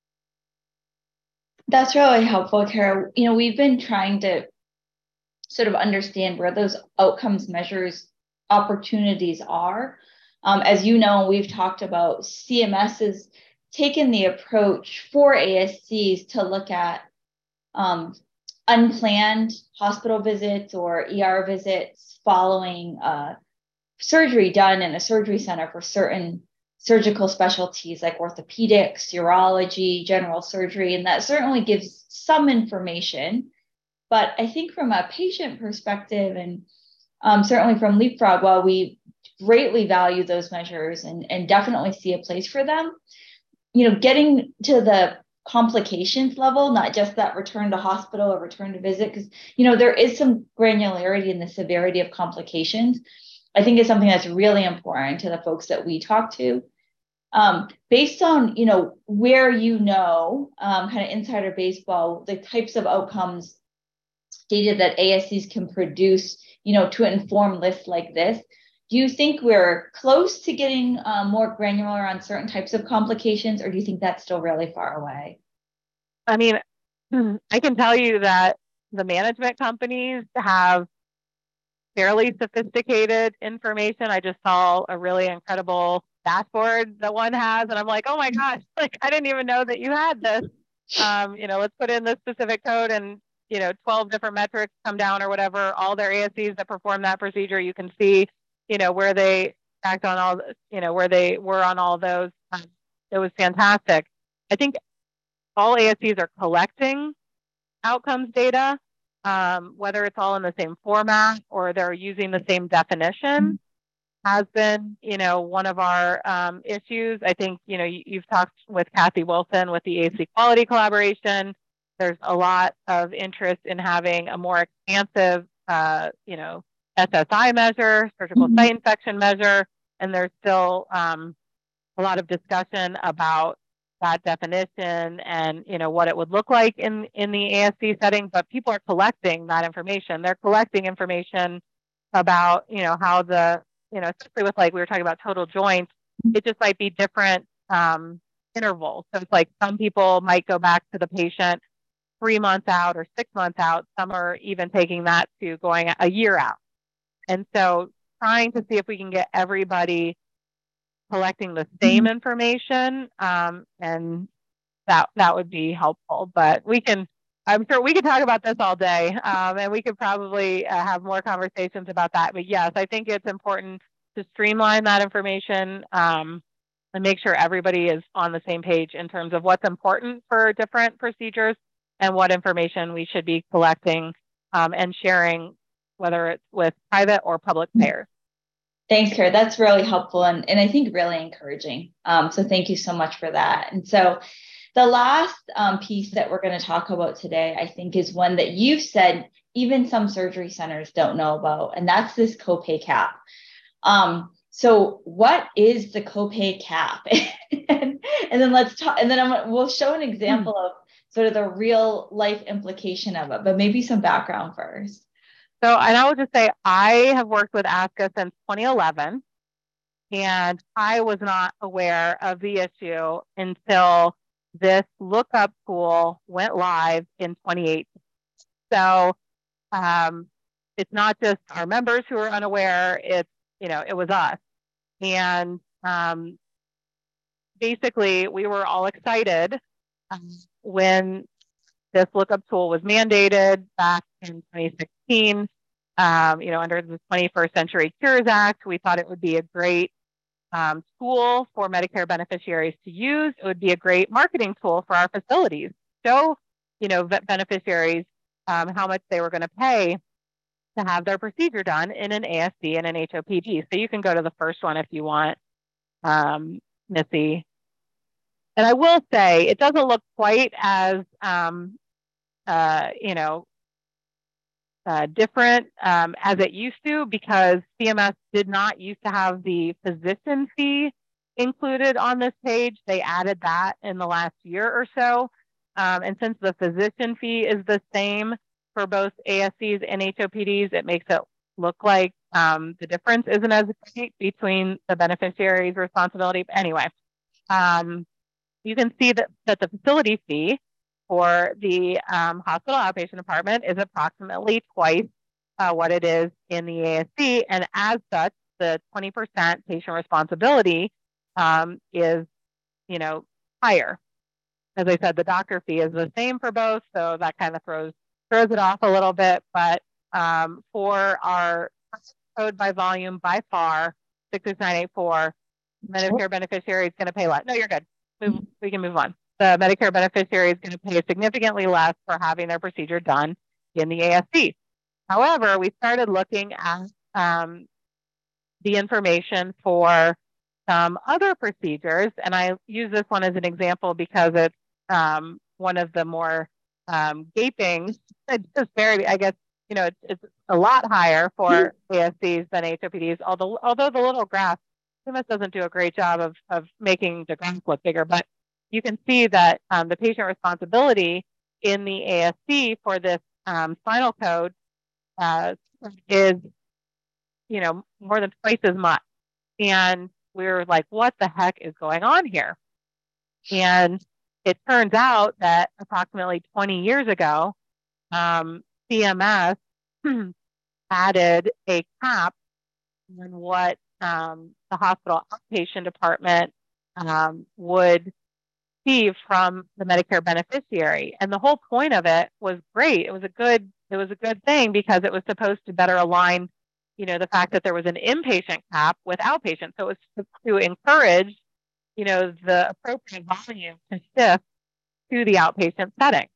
That's really helpful, Kara. You know, we've been trying to sort of understand where those outcomes measures opportunities are. Um, as you know, we've talked about C M S has taken the approach for A S Cs to look at um, unplanned hospital visits or E R visits following uh, surgery done in a surgery center for certain surgical specialties like orthopedics, urology, general surgery, and that certainly gives some information. But I think from a patient perspective, and um, certainly from Leapfrog, while we greatly value those measures and, and definitely see a place for them, you know, getting to the complications level, not just that return to hospital or return to visit, because, you know, there is some granularity in the severity of complications, I think is something that's really important to the folks that we talk to. Um, based on, you know, where you know, um, kind of insider baseball, the types of outcomes data that A S Cs can produce, you know, to inform lists like this, do you think we're close to getting uh, more granular on certain types of complications, or do you think that's still really far away? I mean, I can tell you that the management companies have fairly sophisticated information. I just saw a really incredible dashboard that one has, and I'm like, oh my gosh, like I didn't even know that you had this. Um, you know, let's put in this specific code and, you know, twelve different metrics come down or whatever, all their A S Cs that perform that procedure, you can see, you know, where they act on all, you know, where they were on all those. Um, it was fantastic. I think all A S Cs are collecting outcomes data, um, whether it's all in the same format or they're using the same definition has been, you know, one of our um, issues. I think, you know, you, you've talked with Kathy Wilson with the A S C quality collaboration. There's a lot of interest in having a more expansive, uh, you know, S S I measure, surgical Mm-hmm. site infection measure, and there's still um, a lot of discussion about that definition and, you know, what it would look like in, in the A S C setting, but people are collecting that information. They're collecting information about, you know, how the, you know, especially with like, we were talking about total joints, it just might be different um, intervals. So it's like some people might go back to the patient three months out or six months out. Some are even taking that to going a year out. And so trying to see if we can get everybody collecting the same mm-hmm. information, um, and that that would be helpful. But we can, I'm sure we could talk about this all day, um, and we could probably uh, have more conversations about that. But yes, I think it's important to streamline that information um, and make sure everybody is on the same page in terms of what's important for different procedures and what information we should be collecting um, and sharing, whether it's with private or public payers. Thanks, Kara. That's really helpful and, and I think really encouraging. Um, so thank you so much for that. And so the last um, piece that we're going to talk about today, I think, is one that you've said even some surgery centers don't know about, and that's this copay cap. Um, so what is the copay cap? and, and then let's talk, and then I'm, we'll show an example mm-hmm. of sort of the real life implication of it, but maybe some background first. So, and I will just say, I have worked with A S C A since twenty eleven, and I was not aware of the issue until this lookup tool went live in twenty eighteen. So um, it's not just our members who are unaware, it's, you know, it was us. And um, basically we were all excited um, when this lookup tool was mandated back in twenty sixteen, um, you know, under the twenty-first Century Cures Act. We thought it would be a great um, tool for Medicare beneficiaries to use. It would be a great marketing tool for our facilities. Show, you know, beneficiaries um, how much they were going to pay to have their procedure done in an A S C and an H O P D. So you can go to the first one if you want, um, Missy. And I will say, it doesn't look quite as, um, uh, you know, uh, different um, as it used to, because C M S did not used to have the physician fee included on this page. They added that in the last year or so. Um, and since the physician fee is the same for both A S Cs and H O P Ds, it makes it look like um, the difference isn't as great between the beneficiary's responsibility. But anyway, um, you can see that, that the facility fee for the um, hospital outpatient department is approximately twice uh, what it is in the A S C. And as such, the twenty percent patient responsibility um, is, you know, higher. As I said, the doctor fee is the same for both. So that kind of throws, throws it off a little bit. But um, for our code by volume, by far, six six nine eight four, Medicare beneficiary is going to pay less. No, you're good. Move, we can move on. The Medicare beneficiary is going to pay significantly less for having their procedure done in the A S C. However, we started looking at um, the information for some other procedures, and I use this one as an example because it's um, one of the more um, gaping, just very, I guess, you know, it's, it's a lot higher for A S Cs than H O P Ds, although, although the little graph, C M S doesn't do a great job of, of making the graph look bigger, but you can see that um, the patient responsibility in the A S C for this um, spinal code uh, is, you know, more than twice as much. And we were like, what the heck is going on here? And it turns out that approximately twenty years ago, um, C M S added a cap on what um, the hospital outpatient department um, would receive from the Medicare beneficiary. And the whole point of it was great. It was a good, it was a good thing because it was supposed to better align, you know, the fact that there was an inpatient cap with outpatient. So it was to encourage, you know, the appropriate volume to shift to the outpatient setting.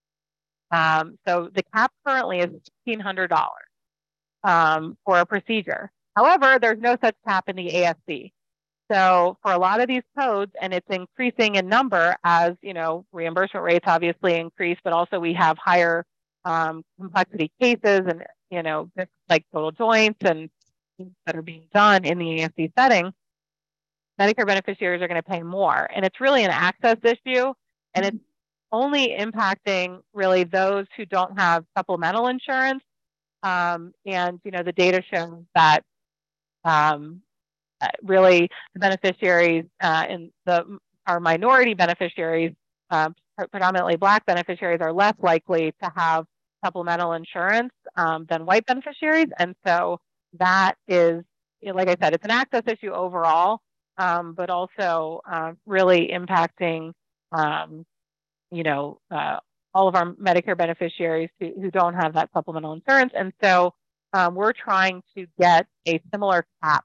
Um, so the cap currently is fifteen hundred dollars um, for a procedure. However, there's no such cap in the A S C. So for a lot of these codes, and it's increasing in number as, you know, reimbursement rates obviously increase, but also we have higher um, complexity cases and, you know, like total joints and things that are being done in the A S C setting, Medicare beneficiaries are going to pay more. And it's really an access issue, and it's only impacting really those who don't have supplemental insurance. Um, and, you know, the data shows that um, Uh, really the beneficiaries uh, and the our minority beneficiaries, uh, predominantly Black beneficiaries, are less likely to have supplemental insurance um, than white beneficiaries. And so that is, you know, like I said, it's an access issue overall, um, but also uh, really impacting, um, you know, uh, all of our Medicare beneficiaries who, who don't have that supplemental insurance. And so um, we're trying to get a similar cap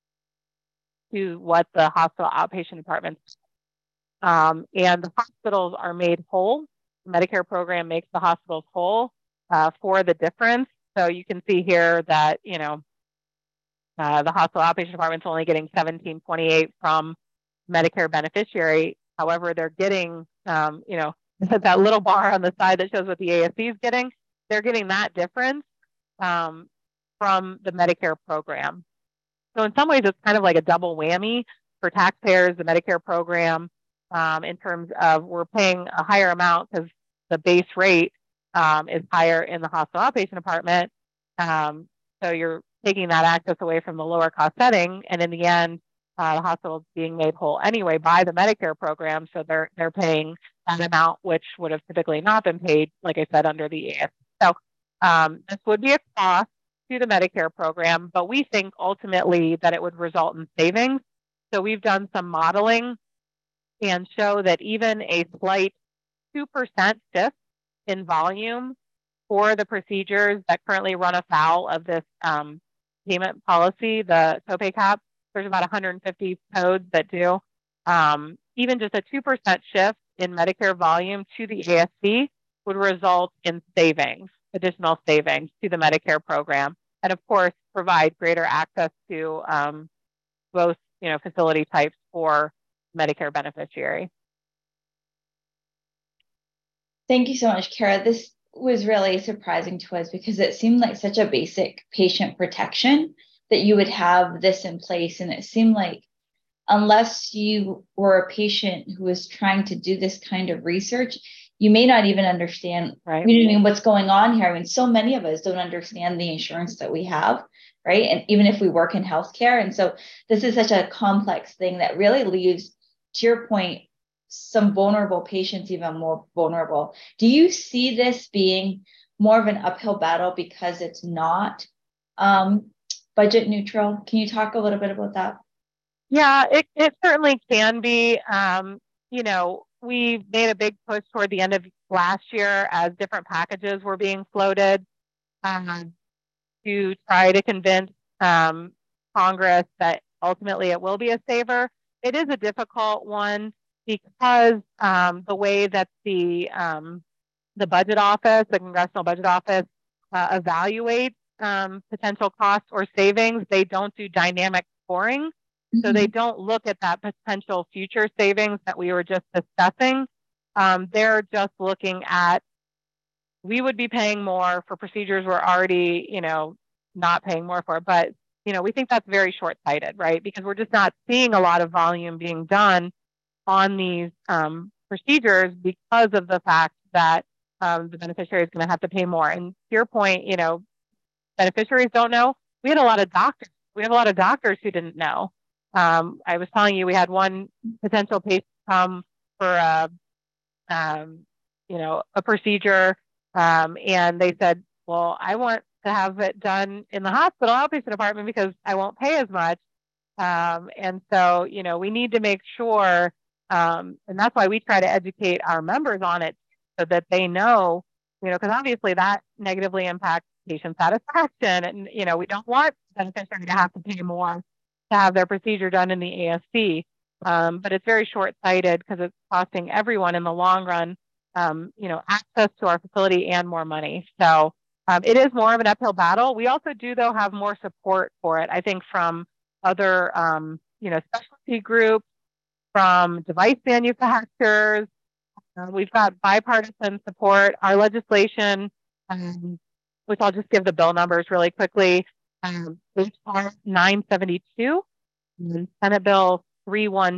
to what the hospital outpatient departments um, and the hospitals are made whole. The Medicare program makes the hospitals whole uh, for the difference. So you can see here that, you know, uh, the hospital outpatient department's only getting seventeen twenty-eight from Medicare beneficiary. However, they're getting, um, you know, that little bar on the side that shows what the A S C is getting. They're getting that difference um, from the Medicare program. So in some ways, it's kind of like a double whammy for taxpayers, the Medicare program, um, in terms of we're paying a higher amount because the base rate um, is higher in the hospital outpatient department. Um, so you're taking that access away from the lower cost setting. And in the end, uh, the hospital's being made whole anyway by the Medicare program. So they're, they're paying that amount, which would have typically not been paid, like I said, under the A S C. So um, this would be a cost to the Medicare program, but we think ultimately that it would result in savings. So we've done some modeling and show that even a slight two percent shift in volume for the procedures that currently run afoul of this um, payment policy, the copay cap, there's about one hundred fifty codes that do. Um, even just a two percent shift in Medicare volume to the A S C would result in savings, additional savings to the Medicare program. And of course, provide greater access to um, both you know, facility types for Medicare beneficiary. Thank you so much, Kara. This was really surprising to us because it seemed like such a basic patient protection that you would have this in place. And it seemed like unless you were a patient who was trying to do this kind of research, you may not even understand, right? You know, I mean, what's going on here. I mean, so many of us don't understand the insurance that we have, right? And even if we work in healthcare. And so this is such a complex thing that really leaves, to your point, some vulnerable patients even more vulnerable. Do you see this being more of an uphill battle because it's not um, budget neutral? Can you talk a little bit about that? Yeah, it, it certainly can be. Um, you know, we made a big push toward the end of last year as different packages were being floated um, to try to convince um, Congress that ultimately it will be a saver. It is a difficult one because um, the way that the um, the budget office, the Congressional Budget Office, uh, evaluates um, potential costs or savings, they don't do dynamic scoring. Mm-hmm. So they don't look at that potential future savings that we were just discussing. Um, they're just looking at, we would be paying more for procedures we're already, you know, not paying more for. But, you know, we think that's very short-sighted, right? Because we're just not seeing a lot of volume being done on these um, procedures because of the fact that um, the beneficiary is going to have to pay more. And to your point, you know, beneficiaries don't know. We had a lot of doctors. We have a lot of doctors who didn't know. Um, I was telling you, we had one potential patient come for a, um, you know, a procedure, um, and they said, "Well, I want to have it done in the hospital outpatient department because I won't pay as much." Um, and so, you know, we need to make sure, um, and that's why we try to educate our members on it so that they know, you know, because obviously that negatively impacts patient satisfaction. And, you know, we don't want beneficiaries to have to pay more to have their procedure done in the A S C. Um, but it's very short-sighted because it's costing everyone in the long run, um, you know, access to our facility and more money. So um, it is more of an uphill battle. We also do, though, have more support for it, I think, from other, um, you know, specialty groups, from device manufacturers. Uh, we've got bipartisan support. Our legislation, um, which I'll just give the bill numbers really quickly, um, H R nine seventy-two and Senate Bill three twelve.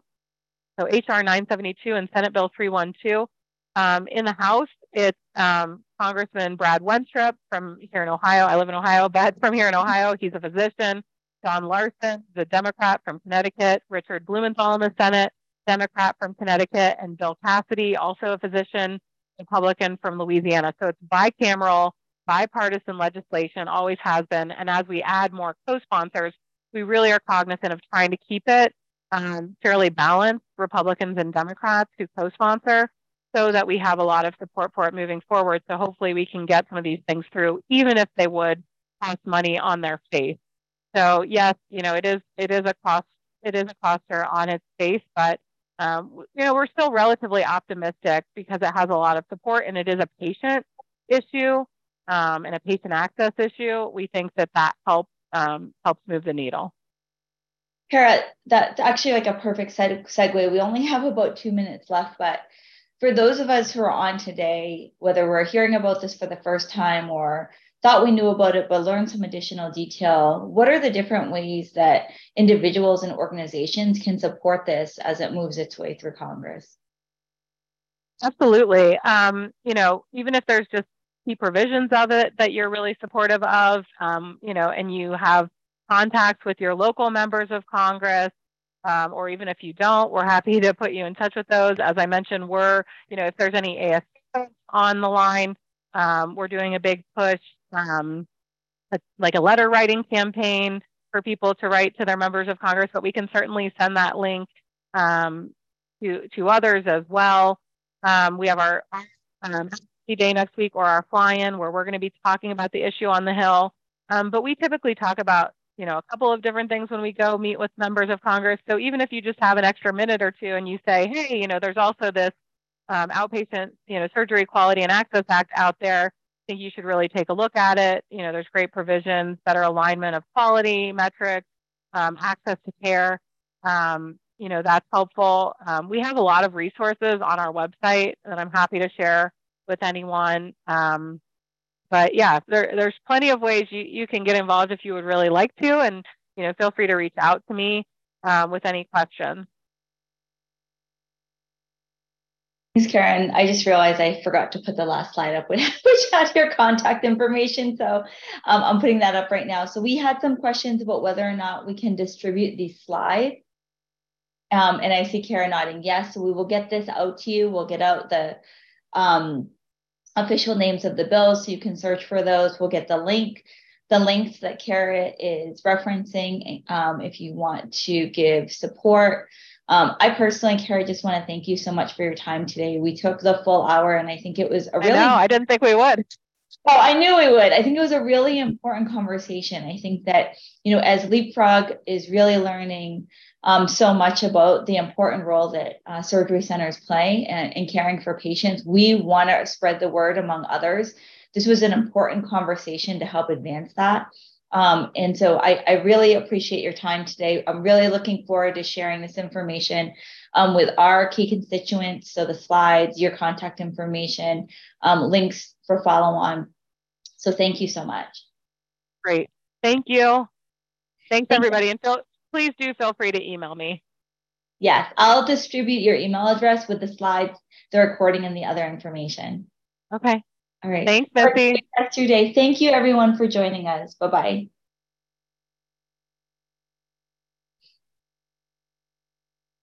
So H R nine seventy-two and Senate Bill three twelve. Um, in the House, it's um, Congressman Brad Wenstrup from here in Ohio. I live in Ohio, but from here in Ohio, he's a physician. John Larson, the Democrat from Connecticut. Richard Blumenthal in the Senate, Democrat from Connecticut. And Bill Cassidy, also a physician, Republican from Louisiana. So it's bicameral, bipartisan legislation, always has been. And as we add more co-sponsors, we really are cognizant of trying to keep it um, fairly balanced, Republicans and Democrats who co-sponsor, so that we have a lot of support for it moving forward. So hopefully we can get some of these things through, even if they would cost money on their face. So yes, you know, it is it is a cost it is a coster on its face, but um, you know, we're still relatively optimistic because it has a lot of support and it is a patient issue um, and a patient access issue. We think that that helps um, helps move the needle. Kara, that's actually like a perfect segue. We only have about two minutes left, but for those of us who are on today, whether we're hearing about this for the first time or thought we knew about it, but learned some additional detail, what are the different ways that individuals and organizations can support this as it moves its way through Congress? Absolutely. Um, you know, even if there's just key provisions of it that you're really supportive of, um, you know, and you have contacts with your local members of Congress, Um, or even if you don't, we're happy to put you in touch with those. As I mentioned, we're, you know, if there's any A S C on the line, um, we're doing a big push, um, a, like a letter writing campaign for people to write to their members of Congress, but we can certainly send that link um, to, to others as well. Um, we have our um, day next week, or our fly-in, where we're going to be talking about the issue on the Hill. Um, but we typically talk about, you know, a couple of different things when we go meet with members of Congress. So even if you just have an extra minute or two and you say, hey, you know, there's also this um, outpatient, you know, Surgery Quality and Access Act out there, I think you should really take a look at it. You know, there's great provisions, better alignment of quality metrics, um, access to care. Um, you know, that's helpful. Um, we have a lot of resources on our website that I'm happy to share with anyone. Um, but yeah, there, there's plenty of ways you, you can get involved if you would really like to. And, you know, feel free to reach out to me um, with any questions. Thanks, Karen. I just realized I forgot to put the last slide up, which had your contact information. So um, I'm putting that up right now. So we had some questions about whether or not we can distribute these slides. Um, and I see Karen nodding yes. So we will get this out to you. We'll get out the um, official names of the bills so you can search for those. We'll get the link, the links that Karen is referencing um, if you want to give support. Um, I personally, Carrie, just want to thank you so much for your time today. We took the full hour, and I think it was a really. I know, I didn't think we would. Oh, I knew we would. I think it was a really important conversation. I think that, you know, as Leapfrog is really learning um, so much about the important role that uh, surgery centers play in, in caring for patients, we want to spread the word among others. This was an important conversation to help advance that. Um, and so I, I really appreciate your time today. I'm really looking forward to sharing this information um, with our key constituents. So the slides, your contact information, um, links for follow on. So thank you so much. Great. Thank you. Thanks, Thank everybody. You. And feel, please do feel free to email me. Yes, I'll distribute your email address with the slides, the recording, and the other information. Okay. All right. Thanks, Missy. That's your day. Thank you, everyone, for joining us. Bye-bye.